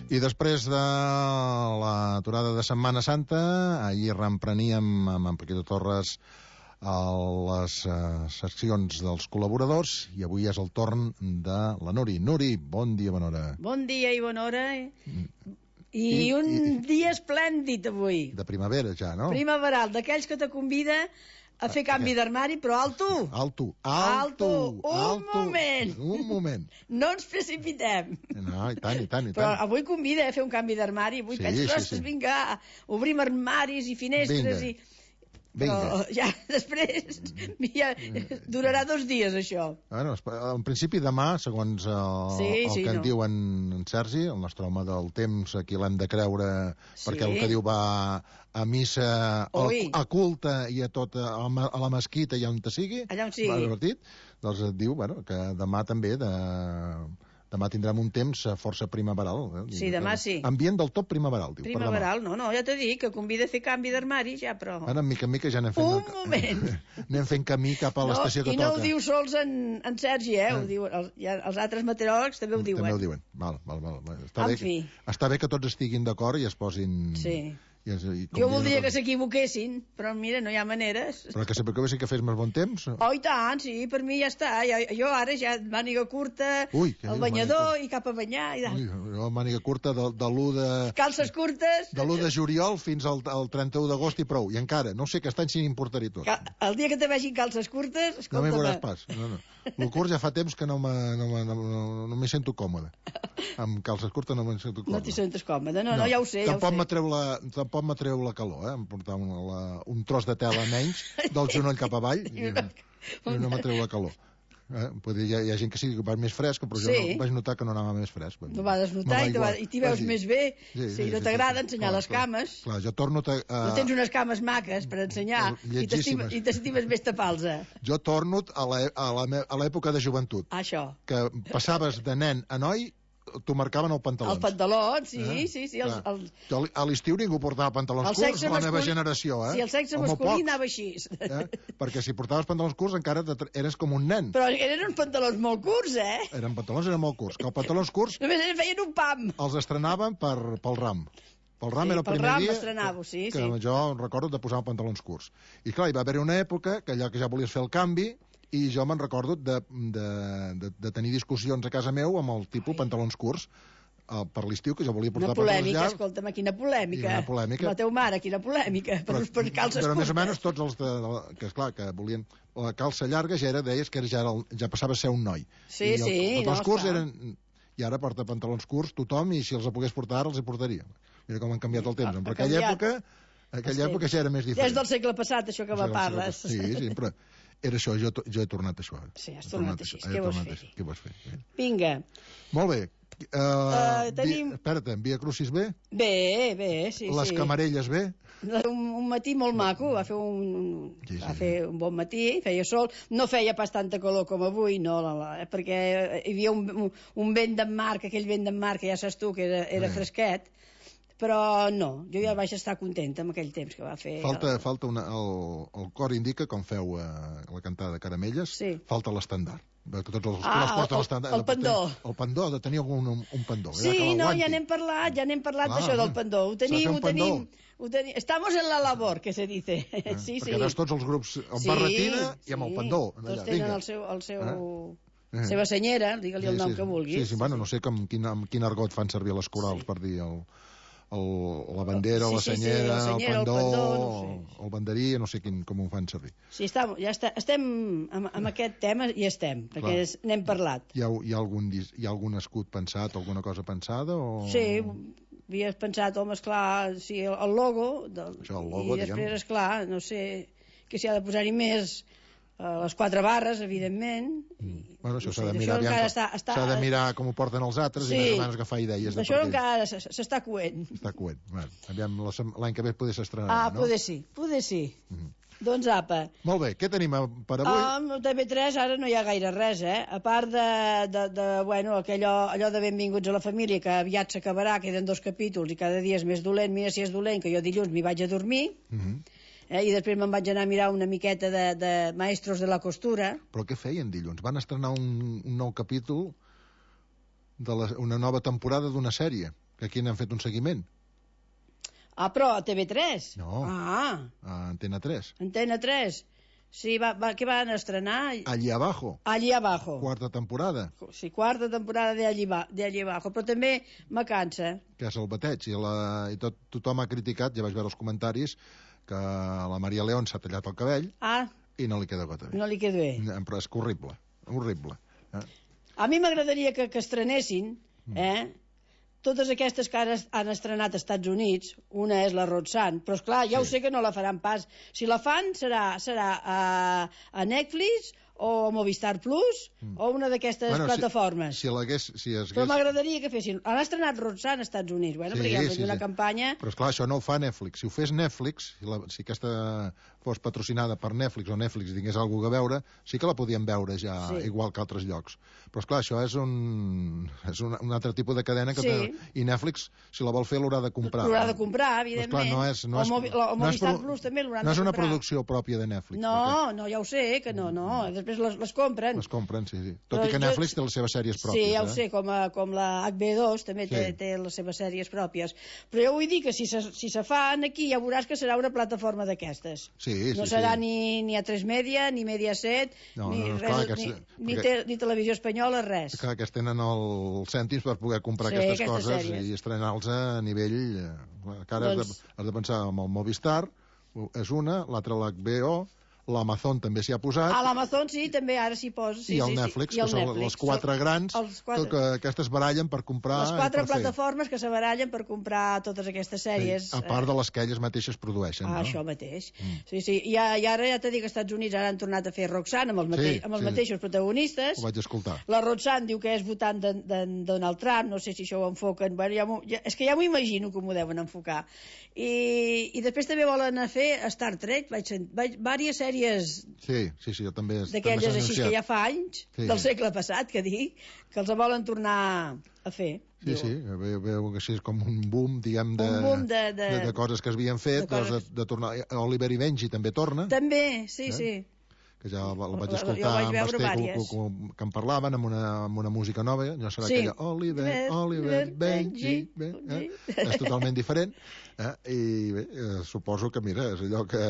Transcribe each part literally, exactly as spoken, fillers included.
I després de l'aturada de Setmana Santa, ahir reempreníem amb en Paquito Torres les uh, seccions dels col·laboradors i avui és el torn de la Nuri. Nuri, bon dia, bona hora. Bon dia i bona hora. I, I un i, dia esplèndid avui. De primavera ja, no? Primaveral, d'aquells que te convida a fer canvi d'armari, però alto. Alto, alto, alto. Un alto, moment. Un moment. No ens precipitem. No, i tant, i tant, i tant. Però avui convida a fer un canvi d'armari. Avui sí, penses, sí, ostres, sí. vinga, obrim armaris i finestres vinga. i... Vinga. Però ja després ja durarà dos dies això. Bueno, en principi demà, segons el, sí, el sí, que no. en diu en, en Sergi, el nostre home del temps, aquí l'hem de creure, sí. Perquè el que diu va a missa, a, a culte i a tot, a, a la mesquita i on te sigui, allà on sigui. Va divertit, doncs et diu bueno, que demà també de... Demà tindrem un temps força primaveral. Eh? Sí, demà sí. Ambient del tot primaveral, diu. Primaveral, no, no, ja t'he dit que convida a fer canvi d'armari, ja, però... Ara, mica en mica ja anem fent... Un moment! Anem fent camí cap a l'estació no, que toca. I no toca. ho diu sols en, en Sergi, eh? Ah. Ho diu, el, ja, els altres meteoròlegs també ho diuen. També ho diuen. Val, val, val. Està, en bé, fi. Està bé que tots estiguin d'acord i es posin... Sí. I es, i jo voldria que s'equivoquessin, però mira, no hi ha maneres. Però que s'equivoquessin que fes més bon temps? Oh, i tant, sí, per mi ja està. Jo, jo ara ja màniga curta, Ui, el banyador i cap a banyar. I Ui, jo màniga curta de, de l'u de... Calces curtes. De l'u de juliol fins al, al trenta-u d'agost i prou. I encara, no sé, que aquest any sin importar-hi tot. El dia que te vegin calces curtes, escolta... No m'hi veuràs pas. No, no. El curs ja fa temps que no m'hi no, no, no, no sento còmode. Amb calces curtes no m'hi sento còmode. No t'hi sentes còmode, no, no, no, ja ho sé, tampoc ja ho sé. La, tampoc m'atreu la calor, eh? Em portar un, la, un tros de tela menys del genoll cap avall i, i no m'atreu la calor. Eh? Dir, hi, ha, hi ha gent que sí que va més fresc, però sí. Jo no, vaig notar que no anava més fresc. No vas notar i, va, i t'hi veus més bé. Sí, sí, sí no t'agrada sí, sí. ensenyar clar, les cames. Clar, clar, jo torno... A, uh, tu tens unes cames maques per ensenyar i t'estimes més tapar-los. Jo torno a l'època de joventut. Això. Que passaves de nen a noi, t'ho marcaven el pantalons. El pantalon, sí, eh? sí, sí. Els, els... A l'estiu ningú portava pantalons curts, la masculí... meva generació, eh? Sí, el sexe masculí anava així. Eh? Perquè si portaves pantalons curts encara eres com un nen. Però eren uns pantalons molt curts, eh? Eren pantalons, eren molt curts. Que els pantalons curts... Només feien un pam. Els estrenaven per, pel ram. Pel ram sí, era el primer dia sí, que sí. jo recordo de posar pantalons curts. I clar, hi va haver una època que allò que ja volies fer el canvi i jo me'n recordo de, de, de, de tenir discussions a casa meu amb el tipus Ai. pantalons curts uh, per l'estiu, que jo volia portar una polèmica, escolta'm, quina polèmica. Una polèmica. La teu mare, quina polèmica, per, per calces però curtes. Més o menys tots els de, que esclar, que volien la calça llarga ja era, deies que ja, era el, ja passava a ser un noi. Sí, I el, sí. Els no, curts clar. eren... I ara porta pantalons curts tothom i si els pogués portar ara els hi portaria. Mira com han canviat el temps. En aquella època, aquella època ja era més diferent. Ja és del segle passat, això que me parles. Sí, sí, però era això, jo, jo he tornat a això. Sí, has tornat, tornat així. Què vols fer? Què vols fer? Vinga. Molt bé. Uh, uh, tenim... Espera't, en Via Crucis bé? Bé, bé, sí, Les sí. Les camarelles bé? Un, un matí molt maco, va fer un, sí, sí. va fer un bon matí, feia sol, no feia pas tanta calor com avui, no, la, la, perquè hi havia un, un, un vent d'en mar, aquell vent d'en mar que ja saps tu que era, era fresquet, però no, jo ja vaig estar contenta amb aquell temps que va fer. Falta, el... falta una, el, el cor indica, com feu eh, la cantada de Caramelles, sí. Falta l'estandard. Que tots els ah, el, el, el pendó. El pendó, ha de tenir algun un, un pendó. Sí, no, ja n'hem parlat, ja n'hem parlat d'això del pendó. Ho tenim, ho tenim, ho tenim. Estamos en la labor, que se dice. Ah, sí, perquè sí. veus tots els grups amb sí, barretina i amb sí. el pendó. Tots allà. tenen Vinga. el seu... El seu... Ah. seva senyera, digue-li sí, el nom sí, que vulguis. Sí, sí, bueno, no sé com, quin, amb quin argot fan servir les corals sí. per dir el, el, la bandera, sí, la senyera, sí, sí, la senyera el pendó, el, pendó no sé. el, el banderí, no sé quin, com ho fan servir. Sí, està, ja està, estem amb, amb aquest tema i estem, perquè es, n'hem parlat. Hi ha, hi, ha algun, hi ha algun escut pensat, alguna cosa pensada? O... Sí, havies pensat, home, esclar, sí, el logo, del, Això, el logo i després, diguem. esclar, no sé, que s'hi ha de posar-hi més... les quatre barres, evidentment. Mm. Bueno, això s'ha no sé, de mirar, aviam, està, està... s'ha de mirar com ho porten els altres sí. I més o menys agafar idees. D'això encara s'està coent. Està coent. Bueno, aviam, l'any que ve poder s'estrenar, ah, no? poder sí, poder sí. Mm. Doncs apa. Molt bé, què tenim per avui? Um, T V tres ara no hi ha gaire res, eh? A part de, de, de bueno, allò, allò de Benvinguts a la família, que aviat s'acabarà, queden dos capítols i cada dia és més dolent, mira si és dolent, que jo dilluns m'hi vaig a dormir, mm-hmm. Eh, i després me'n vaig anar a mirar una miqueta de, de Maestros de la Costura. Però què feien dilluns? Van estrenar un, un nou capítol de la, una nova temporada d'una sèrie. que aquí n'han fet un seguiment. Ah, però a T V tres? No. Ah. A Antena tres. Antena tres. Sí, va, va, què van estrenar? Allí abajo. Allí abajo. Quarta temporada. Sí, quarta temporada de Allí, ba, de Allí abajo, però també me cansa. Que és el bateig, i, la, i tot, tothom ha criticat, ja vaig veure els comentaris, que la Maria León s'ha tallat el cabell Ah, i no li queda gota bé. no li queda bé. Però és que horrible, horrible. Eh? A mi m'agradaria que, que estrenessin, eh? Totes aquestes que ara han estrenat als Estats Units, una és la Roxanne, però esclar, ja sí. Ho sé que no la faran pas. Si la fan serà, serà a, a Netflix o a Movistar Plus mm. o una d'aquestes bueno, plataformes. Si, si l'hagués... Si hagués... Però m'agradaria que fessin... Han estrenat Roxanne als Estats Units, bueno, sí, perquè han fet sí, una sí. campanya... Però esclar, això no ho fa Netflix. Si ho fes Netflix, si, la, si aquesta fos patrocinada per Netflix o Netflix tingués alguna cosa a veure, sí que la podíem veure ja, sí. igual que altres llocs. Però esclar, això és un, és un, un altre tipus de cadena que... Sí. I Netflix, si la vol fer, l'haurà de comprar. L'haurà de comprar, evidentment. Esclar, no és, no és, o Movi, o Movistar no és, Plus també l'hauran no de comprar. No és una producció pròpia de Netflix. No, perquè... no, ja ho sé, que no, no. Després les, les compren. Les compren, sí, sí. Tot però i que Netflix jo... té les seves sèries pròpies. Sí, ja ho eh? sé, com, a, com la H B O també sí. té, té les seves sèries pròpies. Però jo vull dir que si se, si se fan aquí ja veuràs que serà una plataforma d'aquestes. Sí, sí, no serà sí. ni, ni A tres Media, ni Mediaset, no, ni, no, no, res, clar, aquests, ni, ni, te, ni Televisió Espanyola, res. Clar, que tenen els cèntims per poder comprar sí, aquestes, aquestes coses sèries. I estrenar-los a nivell... Que ara doncs... has, de, has de pensar amb el Movistar, és una, l'altra l'H B O, l'Amazon també s'hi ha posat. A l'Amazon sí, també ara s'hi posa. Sí, I el sí, Netflix, sí. I el que són Netflix. les quatre grans quatre... Que, que aquestes barallen per comprar... Les quatre per plataformes fer. Que se barallen per comprar totes aquestes sèries. Sí, a part de les que elles mateixes produeixen. Ah, no? això mateix. Mm. Sí, sí. I, I ara ja t'he dit que als Estats Units ara han tornat a fer Roxanne amb els, mate... sí, amb els sí. mateixos protagonistes. Ho vaig escoltar. La Roxanne diu que és votant de, de Donald Trump, no sé si això ho enfoquen. Bueno, ja ja, és que ja m'ho imagino com ho deuen enfocar. I, i després també volen fer Star Trek, vaig sentir, vaig, diverses sèries... Sí, sí, sí, jo també... D'aquelles així que ja fa anys, sí. del segle passat, que dic, que els volen tornar a fer. Sí, diu. Sí, veu, veu que així és com un boom, diguem, de, un boom de, de, de, de coses que es havien fet, de, coses... de, de tornar... Oliver i Benji també torna. També, sí, eh? sí. Que ja la, la vaig escoltar amb Basté, que, que, que en parlaven amb una, amb una música nova, no serà sí. aquella Oliver, Oliver, Oliver Benji, bé, eh? és totalment diferent, eh? I bé, eh, suposo que, mira, és allò que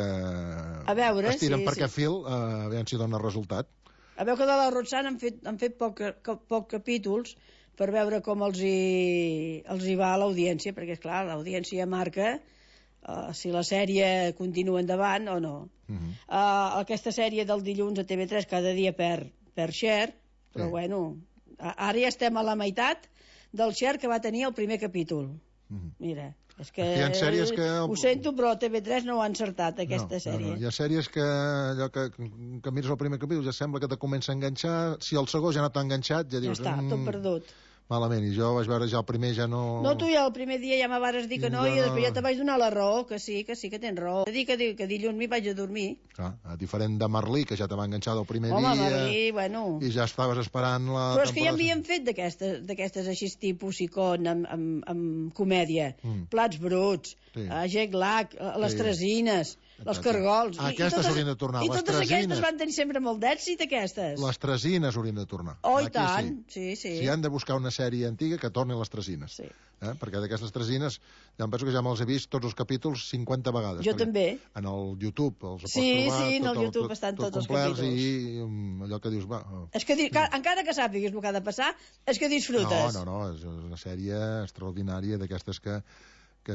a veure, estiren sí, per sí. aquest fil, eh, a veure si dona resultat. A veure que de la Roxanne han fet, han fet poc, poc capítols per veure com els hi, els hi va a l'audiència, perquè, esclar, l'audiència marca Uh, si la sèrie continua endavant o no. Uh -huh. uh, aquesta sèrie del dilluns a T V tres cada dia per, per share, però sí. bueno, ara ja estem a la meitat del share que va tenir el primer capítol. Uh -huh. Mira, és que, hi ha sèries que... ho sento, però T V tres no ho ha encertat, aquesta no, sèrie. No, no. Hi ha sèries que, allò que, que mires el primer capítol ja sembla que te comença a enganxar, si el segon ja no t'ha enganxat, ja dius... Ja està, tot perdut. Malament, i jo vaig veure ja el primer ja no... No, tu ja el primer dia ja me vares dir que no, i després ja te vaig donar la raó, que sí, que sí que tens raó. He dit que, que dilluns m'hi vaig a dormir. Clar, diferent de Merlí, que ja te va enganxar del primer Home, dia... Home, Merlí, bueno... I ja estaves esperant la... Però és que ja havien fet d'aquestes així tipus icon amb, amb, amb comèdia. Mm. Plats bruts, sí. uh, Jack Lack, uh, les sí. Tresines... Les cargols. Ah, aquestes haurien de tornar. I les totes tresines. aquestes van tenir sempre molt d'èxit, aquestes. Les Tresines haurien de tornar. Oh, i tant. Sí. sí, sí. Si han de buscar una sèrie antiga, que tornin les Tresines. Sí. Eh? Perquè d'aquestes Tresines, ja em penso que ja me'ls he vist tots els capítols cinquanta vegades. Jo també. En el YouTube els pots sí, trobar. Sí, en el tot, YouTube tot, estan tot tots complets, els capítols. I um, allò que dius, va... Oh. És que, encara que sàpigues el que ha de passar, és que disfrutes. No, no, no, és una sèrie extraordinària d'aquestes que que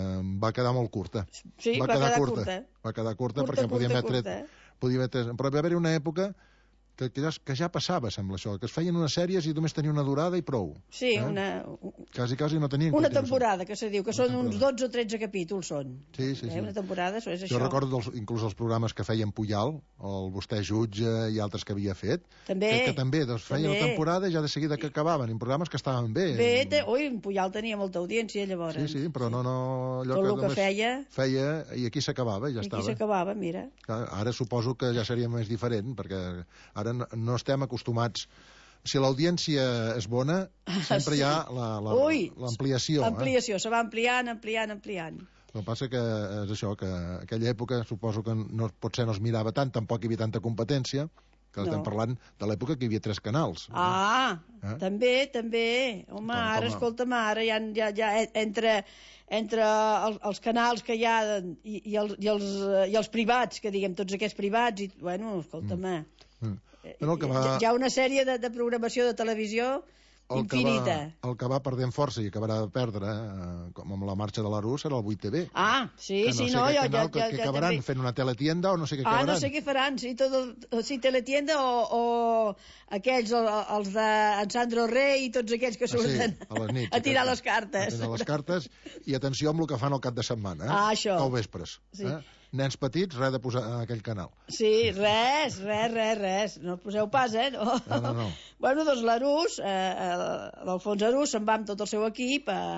va quedar molt curta. Sí, va, va quedar, quedar curta. curta. Va quedar curta, curta perquè curta, podíem haver curta, tret... eh? Podíem haver tret... Però va haver una època que, que, ja, que ja passava, sembla això, que es feien unes sèries i només tenia una durada i prou. Sí, eh? una... Quasi, quasi no tenien... Una temporada, que se diu, que una són temporada. Uns dotze o tretze capítols, són. Sí, sí, eh? sí. Una temporada, això és això. Jo recordo dels, inclús els programes que feien Puyal, el Vostè jutge i altres que havia fet. També. Que, que també, doncs, feien també. Una temporada i ja de seguida que acabaven, en programes que estaven bé. Bé, te... ui, en Puyal tenia molta audiència, llavors. Sí, sí, però no... no allò Tot que el que feia... Feia, i aquí s'acabava, ja I estava. aquí s'acabava, mira. Ara suposo que ja seria més diferent, perquè ara no estem acostumats. Si l'audiència és bona, sempre hi ha l'ampliació. L'ampliació, eh? Se va ampliant, ampliant, ampliant. El que passa que és això, que aquella època suposo que no, potser no es mirava tant, tampoc hi havia tanta competència, que estem parlant de l'època que hi havia tres canals. Ah, eh? també, també. Home, com, ara, com... escolta'm, ara ja, ja, ja entre, entre els, els canals que hi ha i, i, els, i, els, i els privats, que diguem, tots aquests privats, i, bueno, escolta'm, mm. Mm. Bueno, que va... hi ha una sèrie de, de programació de televisió el infinita. Que va, el que va perdent força i acabarà de perdre, eh, com amb la marxa de l'Arús, serà el vuit T V. Ah, sí, no sí, sé no, què jo, canal, jo, que, jo, que jo acabaran també. fent una teletienda o no sé què ah, acabaran. Ah, no sé què faran, sí, tot el, sí, teletienda o, o aquells, els de en Sandro Rey i tots aquells que surten ah, sí, a, les nits, a tirar aquest, les cartes. A tirar les cartes i atenció amb el que fan al cap de setmana. Eh? Ah, això. O vespres. Sí. Eh? Nens petits, res de posar a aquell canal. Sí, res, res, res, res. No poseu pas, eh? No, no, no. no. Bueno, doncs l'Arús, eh, l'Alfons Arús, se'n va amb tot el seu equip a,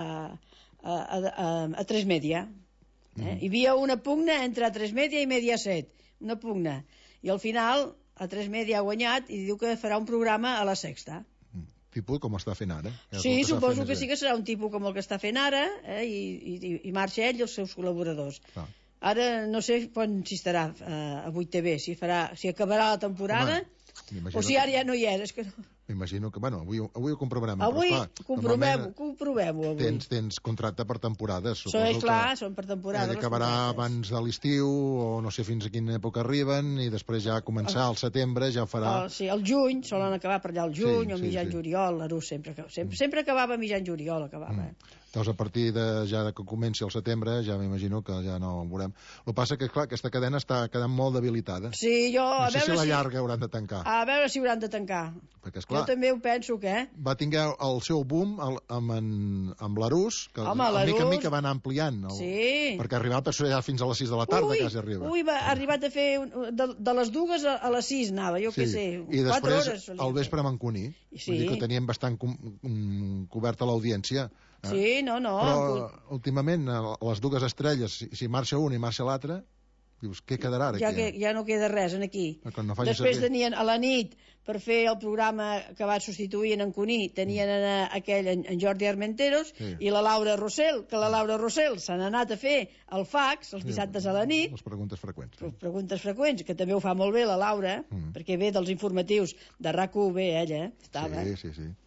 a, a, a, a tres Media. Eh? Mm. Hi havia una pugna entre tres Media i Mediaset. Una pugna. I al final, a tres Media ha guanyat i diu que farà un programa a la Sexta. Tipus com està fent ara. Ja sí, que suposo que sí que serà un tipus com el que està fent ara, eh? I, i, i marxa ell i els seus col·laboradors. Ah. Ara no sé quan si estarà uh, a vuit T V, si, farà, si acabarà la temporada. Home, o si ara ja no hi és. És que no... M'imagino que, bueno, avui, avui ho comprovarem. Avui comprovem-ho, comprovem-ho. Tens, tens contracte per temporades. Suposo és clar, que, són per temporades. Eh, acabarà abans de l'estiu, o no sé fins a quina època arriben, i després ja començar al setembre, ja farà... El, sí, el juny, solen acabar per allà el juny, sí, o mitjan sí, sí. juliol, l'Arús sempre, sempre, mm. sempre acabava mitjan juliol, acabava. Mm. Doncs a partir de ja que comenci el setembre, ja m'imagino que ja no ho veurem. El que passa que, clar, aquesta cadena està quedant molt debilitada. Sí, jo... No sé a veure si la si... llarga hauran de tancar. A veure si hauran de tancar. Perquè, esclar, jo també ho penso, que... Va tinguer el seu boom el, amb, en, amb l'Arús, que Home, l'Arús... mica en mica va anar ampliant. El, sí. Perquè arribava ja fins a les sis de la tarda, ui, quasi arriba. Ui, va arribar a fer... Un, de, de les dues a, a les sis anava, jo sí. què sé. I després, hores, al vespre a Manconí. Sí. Vull dir que teníem bastant com, um, coberta l'audiència. Eh? Sí, no, no. Però últimament, les dues estrelles, si, si marxa un i marxa l'altre, dius, què quedarà ara ja aquí? Que, ja no queda res en aquí. No Després servir. tenien a la nit, per fer el programa que va substituir en Cuní, tenien en aquell, en, en Jordi Armenteros, sí. i la Laura Rossell, que la Laura Rossell s'han anat a fer el fax els dissabtes a la nit. Les preguntes freqüents. Les preguntes freqüents, que també ho fa molt bé la Laura, mm. perquè ve dels informatius de RAC u, bé ella, estava. Sí, sí, sí.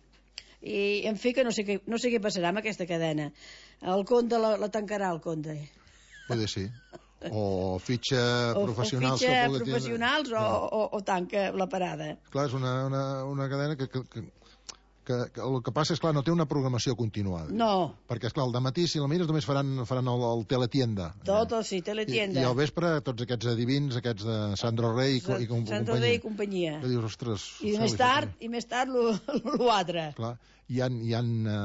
I en fi que no sé què, no sé què passarà amb aquesta cadena. El Conde la, la tancarà, el Conde. Poder sí. O fitxa o, professionals. O fitxa professionals o, no. o, o tanca la parada. Clar, és una, una, una cadena que, que, que, que, que el que passa és, clar, no té una programació continuada. No. Perquè, esclar, al dematí, si la mires, només faran, faran el, el teletienda. Tot, eh? sí, teletienda. I, I al vespre, tots aquests adivins, aquests de Sandro Rey i, i, com, Sandro Rey i companyia. Que dius, ostres... I més tard, i més tard l'altre. Clar, hi ha, hi ha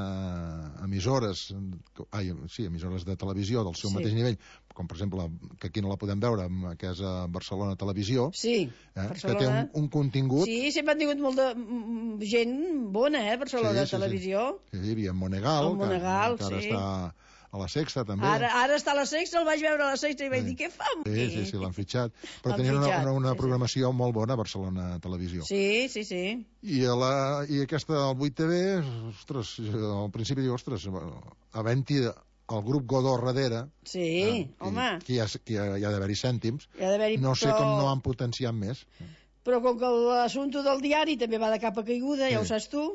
uh, emissores, ai, sí, emissores de televisió del seu sí. mateix nivell, com per exemple, que aquí no la podem veure, que és a Barcelona Televisió, sí, eh, Barcelona... que té un, un contingut... Sí, sempre han tingut molt de gent bona, eh, Barcelona sí, sí, Televisió. Sí, sí, hi havia Monegal, el Monegal que, que ara sí. està a la Sexta, també. Ara, ara està a la Sexta, el vaig veure a la Sexta i vaig sí. dir, què fa amb Sí, sí, sí, l'han fitxat. Però tenien una, una, una programació sí. molt bona a Barcelona Televisió. Sí, sí, sí. I, a la, i aquesta del vuit T V, ostres, al principi diu, ostres, havent-hi el grup Godó darrere, sí, eh, home, que hi ha, que hi ha d'haver-hi cèntims, no sé però... com no han potenciat més. Però com que l'assumpte del diari també va de capa caiguda, sí. ja ho saps tu,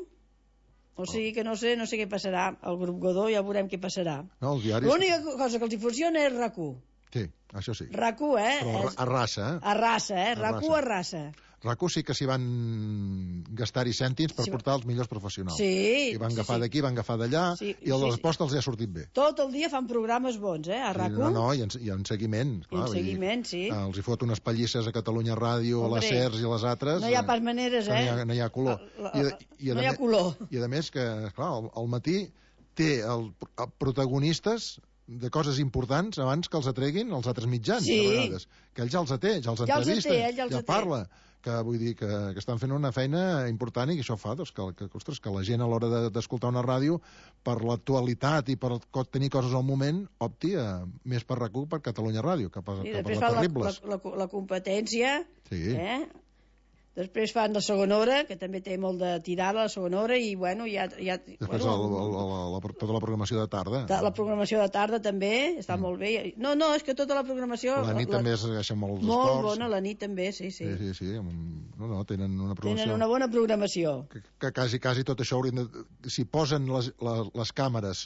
o sigui que no sé, no sé què passarà. El grup Godó ja veurem què passarà. No, els diaris... L'única cosa que els hi funciona és RAC u. Sí, això sí. RAC u, eh? Però a raça, eh? A raça, eh? RAC u a raça. RAC u sí que s'hi van gastar-hi cèntims per sí. portar els millors professionals. Sí. I van agafar sí, d'aquí, van agafar d'allà, sí, i el sí, de les postes els hi ha sortit bé. Tot el dia fan programes bons, eh, a RAC u. No, no, i en, i en seguiment. Clar, I en seguiment, sí. Els hi fot unes pallisses a Catalunya Ràdio, a les SERS i a les altres. No hi ha pas maneres, eh? No hi ha, no hi ha color. La, la, I, i no hi ha color. I a més que, clar, al, al matí té el, el protagonistes de coses importants abans que els atreguin els altres mitjans, sí. a vegades. Que ell ja els té, ja els ja entrevista, els té, ell ja, els ja parla. Que vull dir que, que estan fent una feina important i que això fa doncs, que, que, ostres, que la gent a l'hora d'escoltar de, una ràdio per l'actualitat i per tenir coses al moment opti a, més per RAC u per Catalunya Ràdio que per, I que per la la Terribles. La, la, la competència, sí. eh? Després fan la segona hora, que també té molt de tirada, la segona hora, i, bueno, ja... ja Després bueno, el, el, el, la, tota la programació de tarda. La programació de tarda també està mm. molt bé. No, no, és que tota la programació... La nit la, també es deixa molts esports. Molt bona, la nit també, sí, sí. Sí, sí, sí. No, no, tenen una programació... Tenen una bona programació. Que, que quasi, quasi tot això haurien de... Si posen les, les, les càmeres...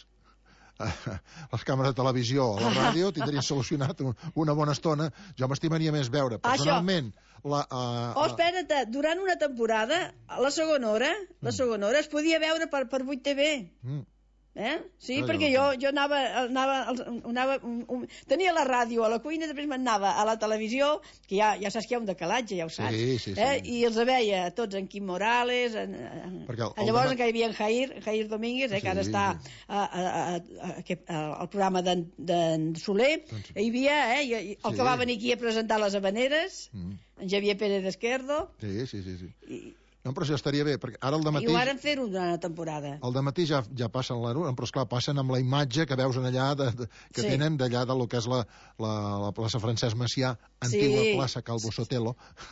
les càmeres de televisió a la ràdio tindrien solucionat una bona estona. Jo m'estimaria més veure personalment la, uh, oh, espera't, durant una temporada a la segona hora la segona hora es podia veure per, per vuit T V. mm. Eh? Sí, ah, perquè jo, jo anava, anava, anava un, un, tenia la ràdio a la cuina, després m'anava a la televisió, que ja, ja saps que hi ha un decalatge, ja ho saps, sí, sí, sí. Eh? I els veia tots en Quim Morales, en, en, el, el llavors demà... que hi havia en Jair, Jair Domínguez, eh, que ara sí, està sí. A, a, a, a, a, al programa d'en Soler, doncs... hi havia eh, i, i, el sí. que va venir aquí a presentar les habaneres, mm. en Javier Pérez Esquerdo. Sí, sí, sí. sí. I, No, però això estaria bé, perquè ara al dematí... I ho varen fer-ho durant la temporada. Al dematí ja, ja passen l'hora, però esclar, passen amb la imatge que veus allà, de, de, que sí. tenen d'allà de lo que és la, la, la plaça Francesc Macià, antigua sí. plaça Calvo Sotelo.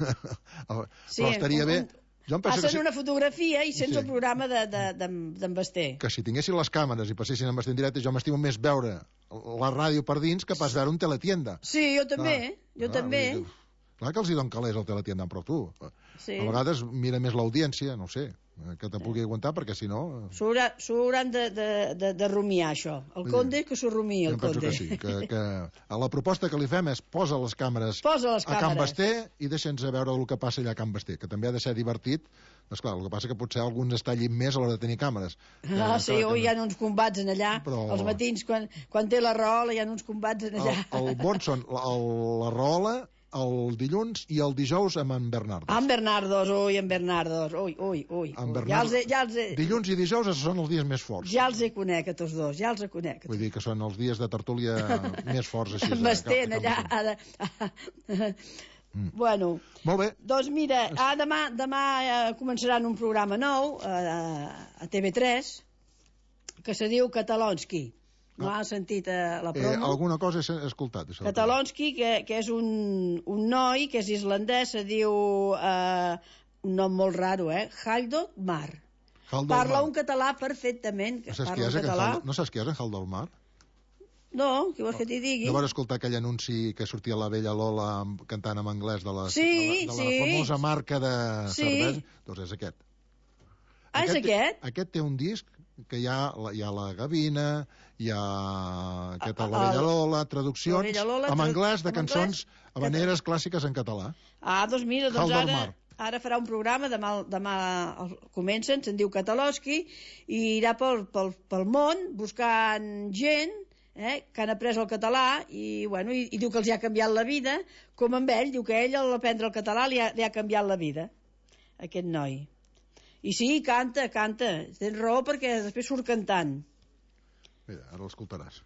Sí, però estaria un, bé... Jo passen si... una fotografia i sents sí. el programa d'en de, de, Basté. Que si tinguessin les càmeres i passessin en Basté en directe, jo m'estimo més veure la ràdio per dins que pas veure un teletienda. Sí, jo també, ah, jo ah, també. Dir, clar que els hi don calés al teletienda, però tu... Sí. A vegades mira més l'audiència, no ho sé, que te pugui aguantar, perquè si no... S'ho hauran de, de, de, de rumiar, això. El conde, que s'ho rumia, el conde. Jo penso que sí, que, que a la proposta que li fem és posa les càmeres, posa les càmeres. a Can Basté i deixa'ns veure el que passa allà a Can Basté, que també ha de ser divertit. Esclar, el que passa que potser alguns es tallin més a l'hora de tenir càmeres. Ah, sí, o hi ha uns combats en allà, però... els matins, quan, quan té la raola, hi ha uns combats en allà. El, el bon són el, la raola, el dilluns i el dijous amb en Bernardos. En Bernardos, ui, en Bernardos, ui, ui, ui. En Bernardos. Ja els he, ja els he... Dilluns i dijous són els dies més forts. Ja els he conec, a tots dos, ja els he conec. Vull dir que són els dies de tertúlia més forts, així. En Bastén, allà... Mm. Bueno, molt bé. Doncs mira, ah, demà, demà eh, començaran un programa nou eh, a T V tres que se diu Katalonsky. No ah. has sentit eh, la promo? Eh, alguna cosa he escoltat. Katalonsky, que, que és un, un noi que és islandès, se diu eh, un nom molt raro, eh? Haldor Mar. Haldor Parla Mar. un català perfectament. No saps, parla qui és, català. Haldor, no saps qui és en Haldor Mar? No, què vols que t'hi digui? No vas escoltar aquell anunci que sortia la vella Lola cantant en anglès de la, sí, de la, de la sí. famosa marca de sí. cervesa? Doncs és aquest. Ah, aquest és aquest? Té, aquest té un disc que hi ha, hi ha la Gavina, hi ha aquesta, la Vella Lola, traduccions Lola, en anglès de cançons habaneres clàssiques en català. Ah, doncs mira, doncs ara, ara farà un programa, demà, demà comencen, se'n diu Katalonsky, i irà pel, pel, pel món buscant gent eh, que han après el català i, bueno, i, i diu que els ha canviat la vida, com amb ell, diu que ell al aprendre el català li ha, li ha canviat la vida, aquest noi. I sí, canta, canta. Tens raó perquè després surt cantant. Mira, ara l'escoltaràs.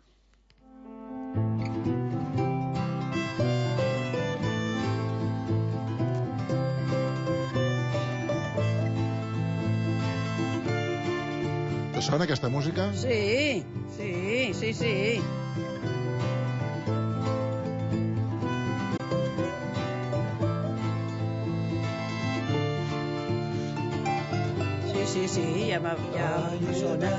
Te sona aquesta música? Sí, sí, sí, sí. Sí, sí, ja me sona.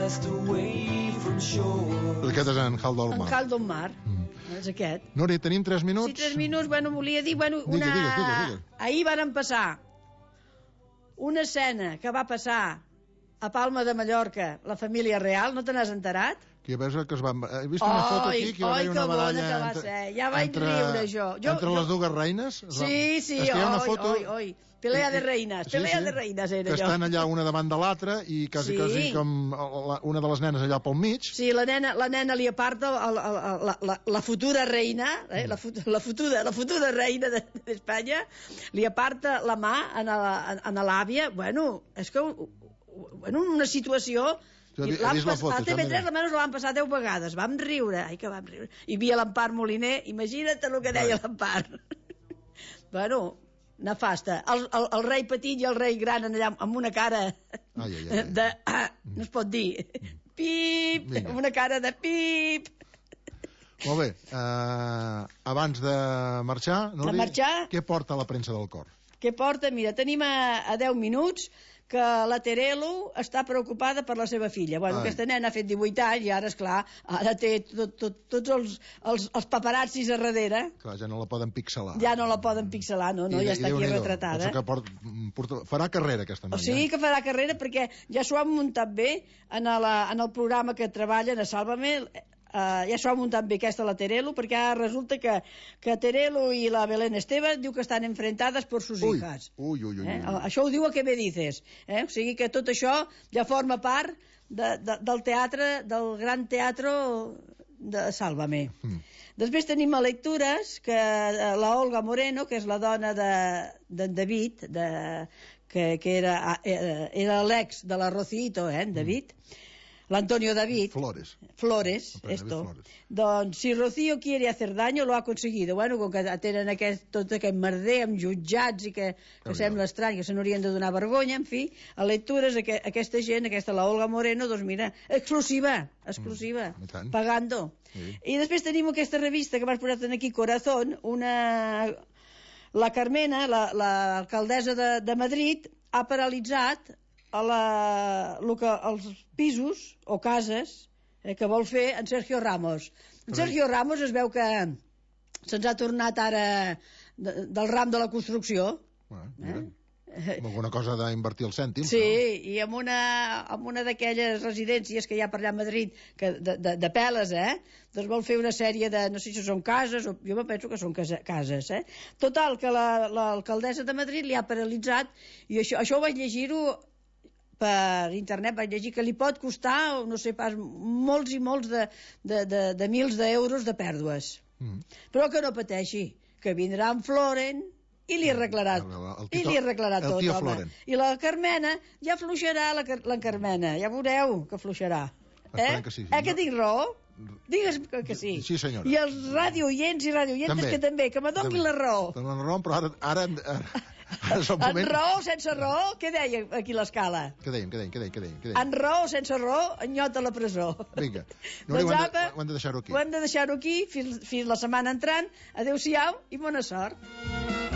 Aquest és en Haldor Mar. En Haldor Mar, mm. és aquest. Núria, tenim tres minuts? Sí, tres minuts, bueno, volia dir, bueno, una... Digues, digues, digues, digues. Ahir varen passar una escena que va passar a Palma de Mallorca, la família real, no te n'has enterat? Que veus que es van... He vist una foto aquí que hi va haver una medalla que va entre, ser. Ja vaig entre, riure, jo. jo entre jo... les dues reines? Sí, sí, oi, foto... oi, oi. Pelea de reines, sí, pelea sí, de reines era que allò. Estan allà una davant de l'altra i quasi, sí. quasi com la, una de les nenes allà pel mig. Sí, la nena, la nena li aparta el, el, el, la, la, la futura reina, eh, la, fut, la, futura, la futura reina d'Espanya, li aparta la mà a l'àvia. Bueno, és que en una situació... L'han passat, a T V tres almenys l'han passat deu vegades. Vam riure, ai que vam riure. Hi havia l'Empar Moliner, imagina't el que deia l'Empar. Bueno, nefasta. El, el, el rei petit i el rei gran allà amb una cara ai, ai, ai. de... Ah, no es pot dir. Pip! Vinga. Amb una cara de pip! Molt bé. Uh, abans de marxar, no de marxar? Què porta la premsa del cor? que porta, mira, tenim a, a deu minuts que la Terelu està preocupada per la seva filla. Bueno, Ai. aquesta nena ha fet divuit anys i ara, esclar, ara té tot, tot, tots els, els, els paparazzis a darrere. Clar, ja no la poden pixelar. Ja no la poden pixelar, no, no, I, ja està aquí retratada. Que port, port, farà carrera, aquesta noia. O sigui que farà carrera perquè ja s'ho han muntat bé en, la, en el programa que treballen a Sálvame. Uh, ja s'ho ha muntat bé aquesta la Terelu, perquè ara resulta que, que Terelu i la Belén Esteve diu que estan enfrentades per sus ui, hijas. Ui, ui, ui, eh? ui. Això ho diu a Què me dices. Eh? O sigui que tot això ja forma part de, de, del teatre, del gran teatre de Sálvame. Mm. Després tenim a lectures que la Olga Moreno, que és la dona de, de David, de, que, que era, era l'ex de la Rocito, eh, en David, mm. L'Antonio David. Flores. Flores, esto. Flores. Doncs, si Rocío quiere hacer daño, lo ha conseguido. Bueno, com que tenen aquest, tot aquest merder amb jutjats i que, que sembla estrany, que se n'haurien de donar vergonya, en fi, a lectures, aqu aquesta gent, aquesta la Olga Moreno, doncs mira, exclusiva, exclusiva, mm, pagando. Sí. I després tenim aquesta revista que m'has posat aquí, Corazón, una... La Carmena, l'alcaldessa la, de, de Madrid, ha paralitzat a la, lo que, els pisos o cases eh, que vol fer en Sergio Ramos. En Sergio Ramos es veu que se'ns ha tornat ara de, del ram de la construcció. Bueno, mira, eh? Amb alguna cosa d'invertir el cèntim. Sí, no? I amb una, amb una d'aquelles residències que hi ha per allà a Madrid, que de, de, de peles, eh? Doncs vol fer una sèrie de, no sé si són cases, o jo me penso que són casa, cases, eh? Total, que l'alcaldessa la, de Madrid li ha paralitzat, i això, això ho vaig llegir-ho per internet, vaig llegir que li pot costar, no sé pas, molts i molts de, de, de, de mils d'euros de pèrdues. Mm. Però que no pateixi, que vindrà en Floren i li arreglarà, el, el, el tito, i li arreglarà tot, home. Floren. I la Carmena, ja fluixarà la, la Carmena, ja veureu que fluixarà. Eh? Que sí, sí. Eh que tinc raó? Digues que, que sí. Sí, senyora. I els radioients i radioientes també. Que també, que me donin la raó. Donen la raó, però ara... ara, ara... En raó, sense raó, què deia aquí l'escala? Què dèiem, què dèiem, què dèiem, què dèiem? En raó, sense raó, enyota a la presó. Vinga, no, doncs ho, hem de, ho hem de deixar-ho aquí. Ho hem de deixar-ho aquí, fins, fins la setmana entrant. Adéu-siau i bona sort.